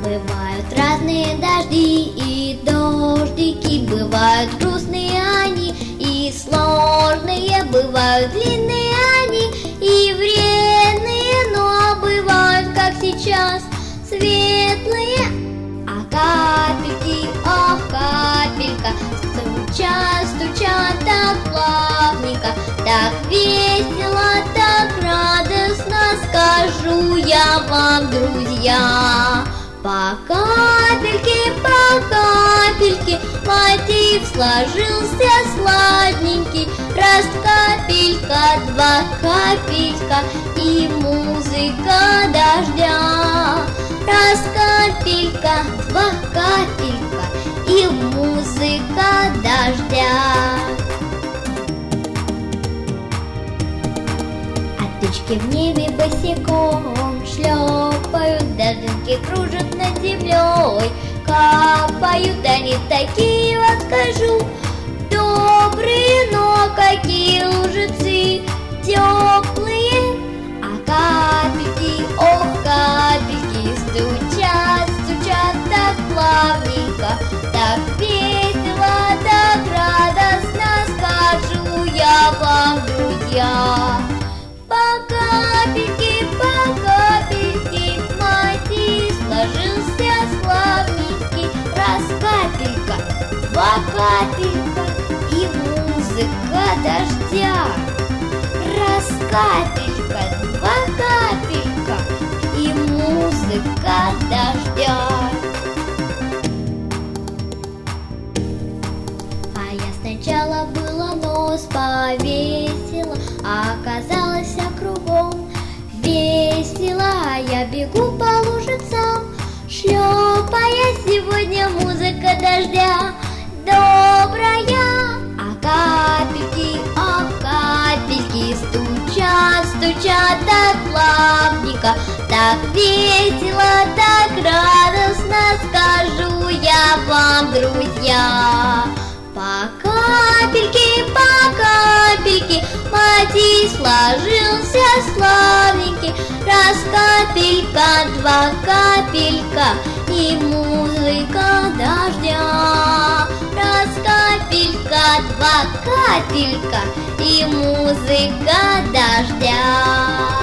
Бывают разные дожди и дождики, бывают грустные они и сложные, бывают длинные они и вредные, но бывают, как сейчас, светлые. А капельки, ох, капелька, стучат, стучат так плавненько, так весело, так радостно, скажу я вам, друзья. По капельке, мотив сложился сладенький. Раз капелька, два капелька и музыка дождя. Раз капелька, два капелька и музыка дождя. А тучки в небе босиком шлепают, дождинки кружат над землей, капают они такие, вот скажу, добрые, но какие лужицы теплые. А капельки, ох, капельки, стучат, стучат так плавненько, так весело, так радостно, скажу я вам, друзья. По капельке, мотив сложился славненький. Раз капелька, два капелька и музыка дождя. Раз капелька, два капелька и музыка дождя. А я сначала было нос повесила, а оказалось кругом весело. А я бегу по лужицам, шлепая, сегодня музыка дождя добрая. А капельки, ох, капельки, стучат, стучат так плавненько, так весело, так радостно, скажу я вам, друзья. По капельке, мотив сложился славненький. Раз капелька, два капелька и музыка дождя. Раз капелька, два капелька и музыка дождя.